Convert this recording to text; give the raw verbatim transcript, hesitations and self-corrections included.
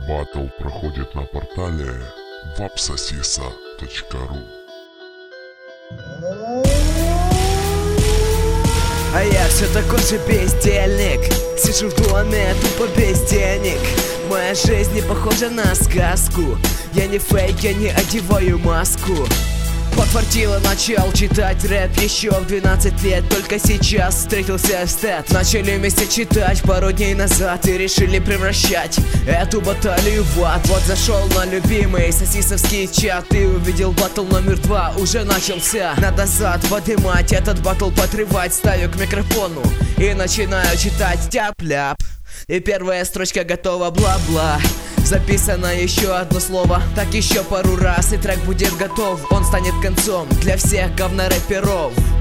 Батл проходит на портале вапсосиса точка ру. А я все такой же бездельник, сижу в доме тупо без денег. Моя жизнь не похожа на сказку, я не фейк, я не одеваю маску. Подфартило, начал читать рэп еще в двенадцать лет. Только сейчас встретился эстет. Начали вместе читать пару дней назад и решили превращать эту баталию в ад. Вот зашел на любимый сосисовский чат и увидел батл номер два уже начался. Надо зад поднимать, этот батл подрывать. Ставлю к микрофону и начинаю читать тяп-ляп. И первая строчка готова, бла-бла. Записано еще одно слово, так еще пару раз, и трек будет готов. Он станет концом для всех говнорэперов.